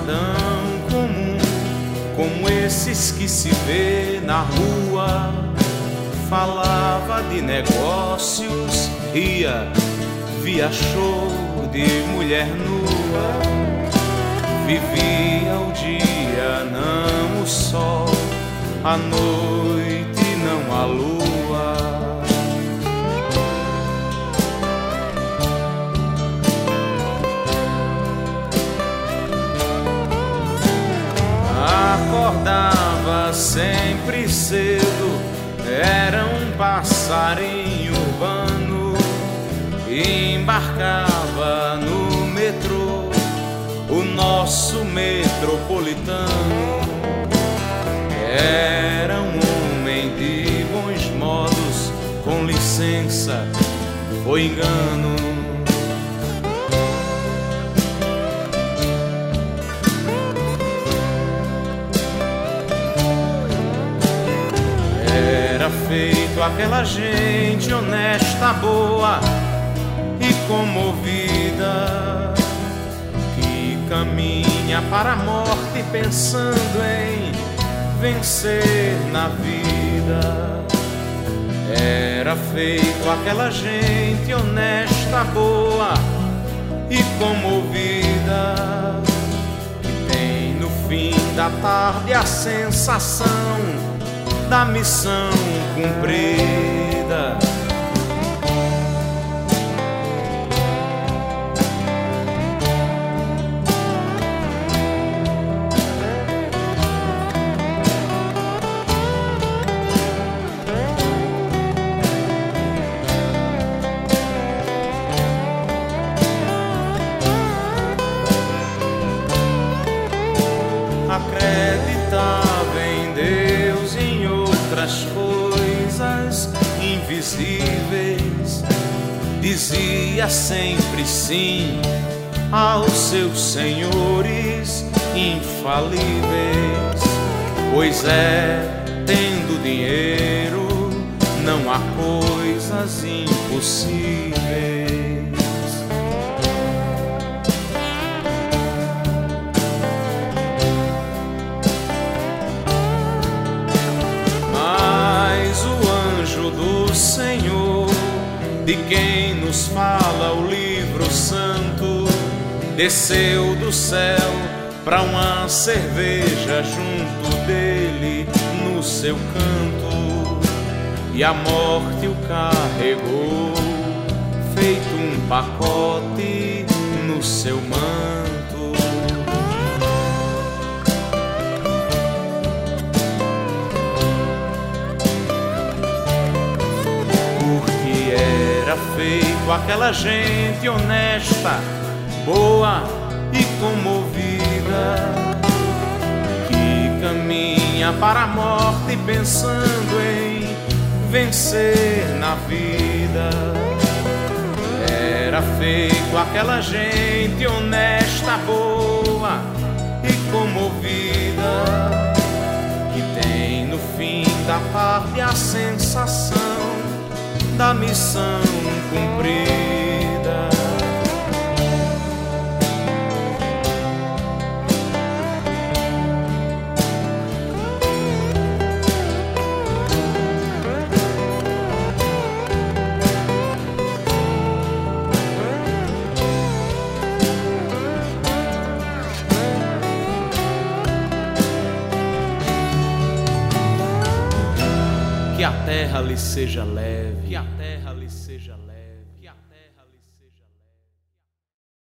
tão comum como esses que se vê na rua. Falava de negócios, ria, via show de mulher nua. Vivia o dia, não o sol, a noite, não a lua. Acordava sempre cedo, era um passarinho urbano. Embarcava no metrô, o nosso metropolitano. Era um homem de bons modos, com licença, foi engano. Era feito aquela gente honesta, boa e comovida, que caminha para a morte pensando em vencer na vida. Era feito aquela gente honesta, boa e comovida, que tem no fim da tarde a sensação da missão cumprida. Acreditava em Deus e em outras coisas invisíveis. Dizia sempre sim aos seus senhores infalíveis. Pois tendo dinheiro, não há coisas impossíveis. Do Senhor, de quem nos fala o livro santo, desceu do céu pra uma cerveja junto dele no seu canto, e a morte o carregou feito um pacote no seu manto. Era feito aquela gente honesta, boa e comovida, que caminha para a morte pensando em vencer na vida. Era feito aquela gente honesta, boa e comovida, que tem no fim da tarde a sensação da missão cumprida. Que a terra lhe seja leve, que a terra lhe seja leve.